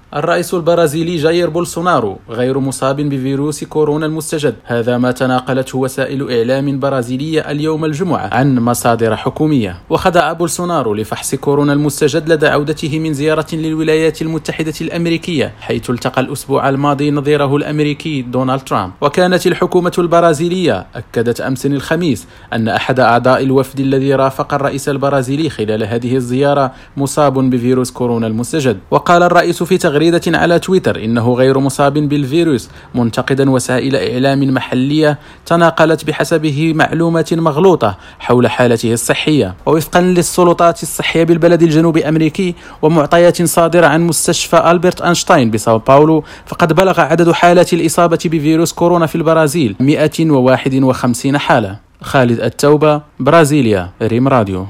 الرئيس البرازيلي جاير بولسونارو غير مصاب بفيروس كورونا المستجد. هذا ما تناقلته وسائل إعلام برازيلية اليوم الجمعة عن مصادر حكومية. وخضع بولسونارو لفحص كورونا المستجد لدى عودته من زيارة للولايات المتحدة الأمريكية، حيث التقى الأسبوع الماضي نظيره الأمريكي دونالد ترامب. وكانت الحكومة البرازيلية أكدت أمس الخميس أن أحد أعضاء الوفد الذي رافق الرئيس البرازيلي خلال هذه الزيارة مصاب بفيروس كورونا المستجد. وقال الرئيس في تغريدة على تويتر إنه غير مصاب بالفيروس، منتقدا وسائل إعلام محلية تناقلت بحسبه معلومات مغلوطة حول حالته الصحية. ووفقا للسلطات الصحية بالبلد الجنوبي أمريكي ومعطيات صادرة عن مستشفى ألبرت أينشتاين بساو باولو، فقد بلغ عدد حالات الإصابة بفيروس كورونا في البرازيل 151 حالة. خالد التوبة، برازيليا، ريم راديو.